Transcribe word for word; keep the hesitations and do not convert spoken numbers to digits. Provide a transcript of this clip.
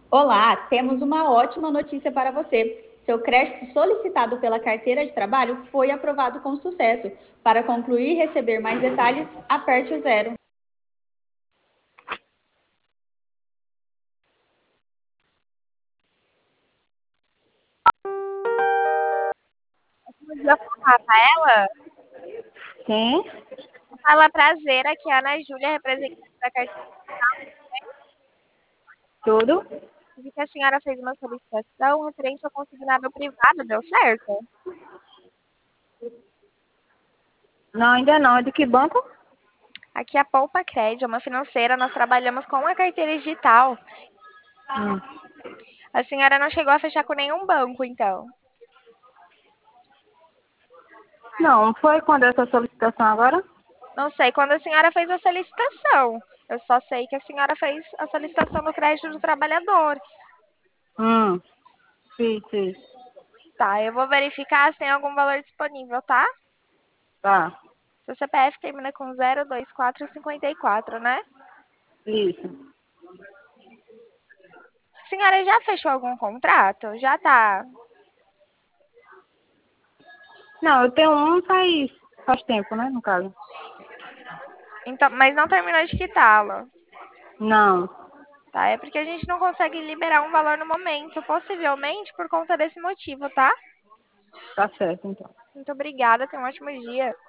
Olá, temos uma ótima notícia para você. Seu crédito solicitado pela carteira de trabalho foi aprovado com sucesso. Para concluir e receber mais detalhes, aperte o zero. Podia falar para ela? Sim, Fala prazer, aqui é a Ana Júlia, representante da carteira. tudo? Vi que a senhora fez uma solicitação referente ao consignado privado, deu certo? Não, ainda não. É de que banco? Aqui é a Poupa Crédito, é uma financeira, nós trabalhamos com a carteira digital. Hum. A senhora não chegou a fechar com nenhum banco, então? Não, foi quando essa solicitação agora? Não sei quando a senhora fez a solicitação. Eu só sei que a senhora fez a solicitação do crédito do trabalhador. Hum, sim, sim. Tá, eu vou verificar se tem algum valor disponível, tá? Tá, Seu C P F termina com zero dois quatro cinco quatro, né? isso. A senhora já fechou algum contrato? Já tá. Não, eu tenho um faz, faz tempo, né, no caso. Então, mas não terminou de quitá-lo. Não, Tá? É porque a gente não consegue liberar um valor no momento, possivelmente por conta desse motivo, tá? tá certo, então. Muito obrigada, tenha um ótimo dia.